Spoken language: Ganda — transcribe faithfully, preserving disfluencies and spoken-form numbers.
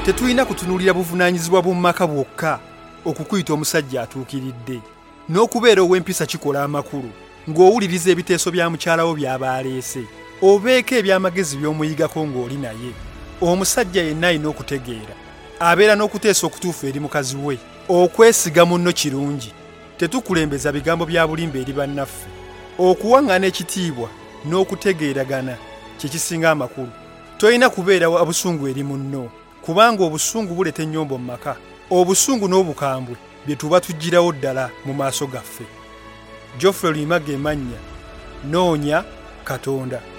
Tetulina kutunuulira buvunaanyizibwa bw'omu maka bwokka okukuyita omusajja atuukiridde n'okubeera ow'empisa kikola amakulu ng'owuliriza ebiteeso bya mukyalawo by'aba aleese obeeko eby'amagezi by'omuyigako ng'oli naye. Omusajja yenna alina okutegeera abeera n'okuteesa okutuufu eri mukazi we. Okwesiga munno kirungi, tetukulembeza bigambo bya bulimba eri bannaffe. Okuwaŋŋana ekitiibwa n'okutegeeragana kye kisinga amakulu. Tolina kubeera obusungu eri munno, kubanga obusungu buleeta ennyombo mu maka. Obusungu n'obukambwe bye tuba tugirawo ddala mu maaso gaffe. Geoffrey Luyima ge mannya, noonya Katonda.